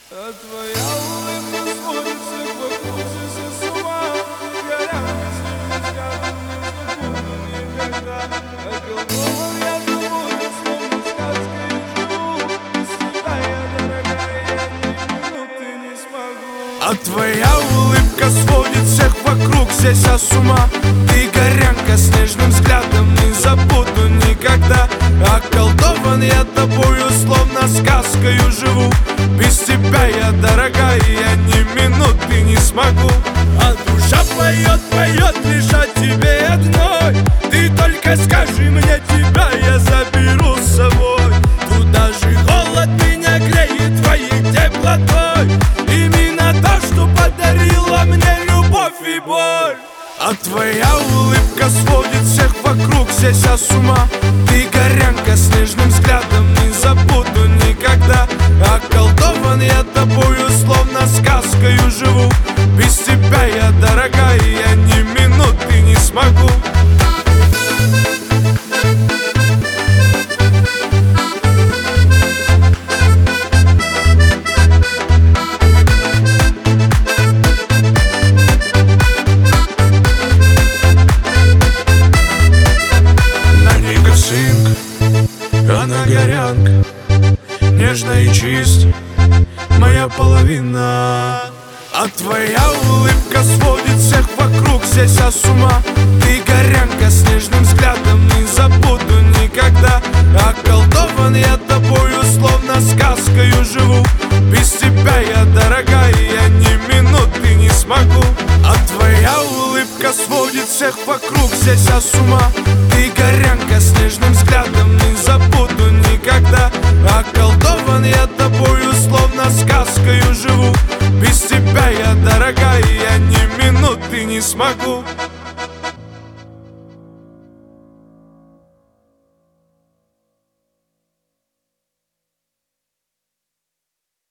А твоя улыбка сводит всех вокруг здесь с ума. Горя безумным взглядом не забуду никогда. Околдован я тобою, словно сказкой живу. Без тебя я, дорогая, я ни минуты не смогу. А твоя улыбка сводит всех вокруг здесь с ума. Ты горянка с нежным взглядом, не забуду никогда. Околдован я тобою, словно сказкою живу. Без тебя я, дорогая, я ни минуты не смогу. А душа поет, поет лишь о тебе одной. Ты только скажи мне, тебя я заберу с собой. Туда же холод меня греет твоей теплотой. Именно то, что подарила мне любовь и боль. А твоя улыбка сводит всех вокруг здесь с ума. Ты горянка с нежным взглядом, не забуду никогда. Околдован я тобою, словно сказкою живу. Без тебя я, дорогая, я ни минуты не смогу. Она горянка, нежная и чист, моя половина. А твоя улыбка сводит всех вокруг здесь с ума. Ты горянка с нежным взглядом, не забуду никогда. Околдован я тобою, словно сказкою живу. Без тебя я, дорогая, я ни минуты не смогу. А твоя улыбка сводит всех вокруг здесь с ума. Ты горянка с нежным взглядом, не забуду никогда. Околдован я тобою, словно сказкою живу. Без тебя я, дорогая, я ни минуты не смогу.